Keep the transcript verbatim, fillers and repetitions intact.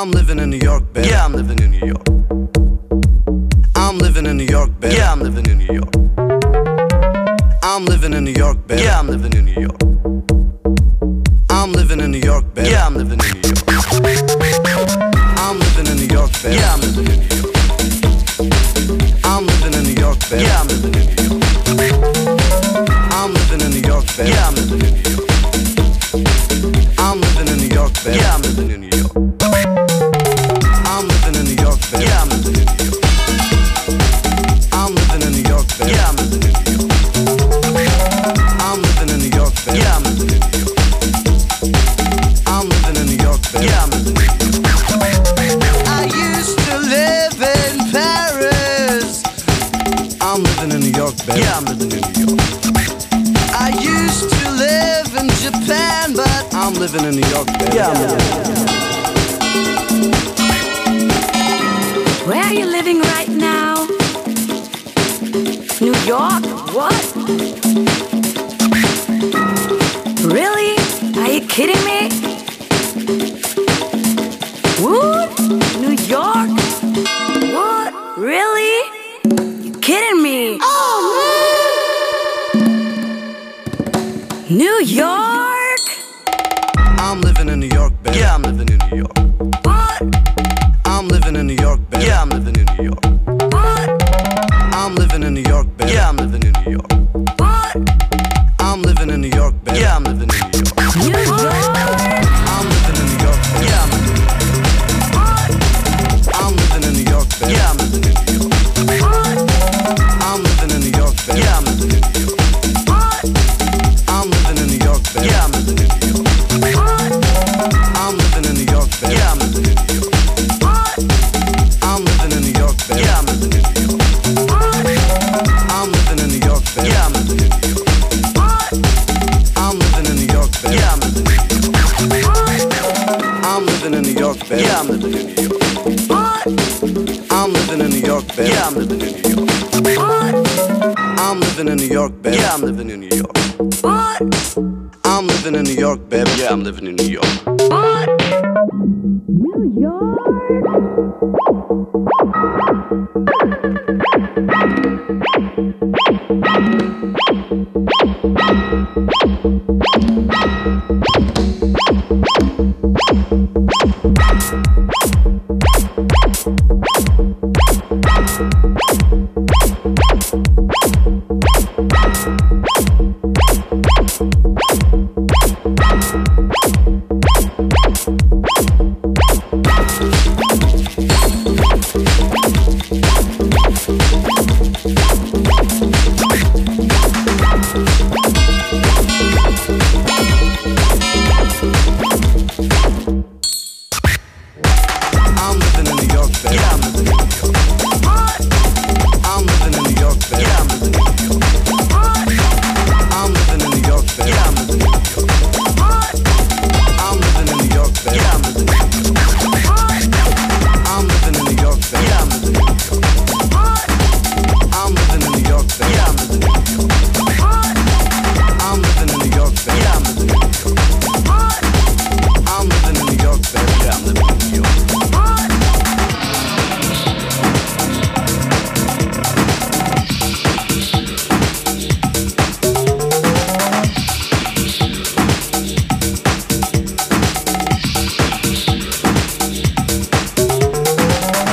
I'm living in New York, baby. Yeah, I'm living in New York. I'm living in New York, baby. Yeah, I'm living in New York. I'm living in New York, baby. Yeah, I'm living in New York. I'm living in New York, baby. Yeah, I'm living in New York. I'm living in New York, baby. Yeah, I'm living in New York. I'm living in New York, baby. Yeah, I'm living in New York. I'm living in New York, baby. Yeah, I'm living in New York. I'm living in New York, baby. Yeah, I'm living in New York. I'm living in New York, baby. Yeah, I'm living in New York. I'm living in New York, baby. Yeah, I'm living in New York. I'm living in New York, baby. Yeah, I'm living in New York. I'm living in New York, baby. Yeah, I'm living in New York. I used to live in Paris. I'm living in New York, baby. Yeah, I'm living in New York. I used to live in Japan, but I'm living in New York, baby. Yeah, I'm living in New York. Where are you living right now? New York? What? Really? Are you kidding me? What? New York? What? Really? You kidding me? Oh man! New York? I'm living in New York, baby. Yeah, I'm living in New York. What? I'm living in New York, baby. Yeah, I'm living in New York. What? I'm living in New York, baby. Yeah, I'm living in New York. What? I'm living in New York, baby. Yeah, I'm living in New York. New York? I'm living in New York, baby. Yeah, I'm living in New York. What? I'm living in New York, baby. Yeah, I'm living in New York. What? I'm living in New York, baby. Yeah, I'm living in New York. What? I'm living in New York, baby. Yeah, I'm living in New York. What? I'm living in New York, baby. Yeah, I'm living in New York. What? I'm living in New York, baby. Yeah, I'm living in New York. What? I'm living in New York, baby. Yeah, I'm living in New York. What? I'm living in New York, baby. Yeah, I'm living in New York. What? I'm living in New York, baby. Yeah, I'm living in New York. What? I'm living in New York, baby. Yeah, I'm living in New York. What? I'm living in New York, baby. Yeah, I'm living in New York. What? I'm living in New York, baby. Yeah, I'm living in New York. What? New York?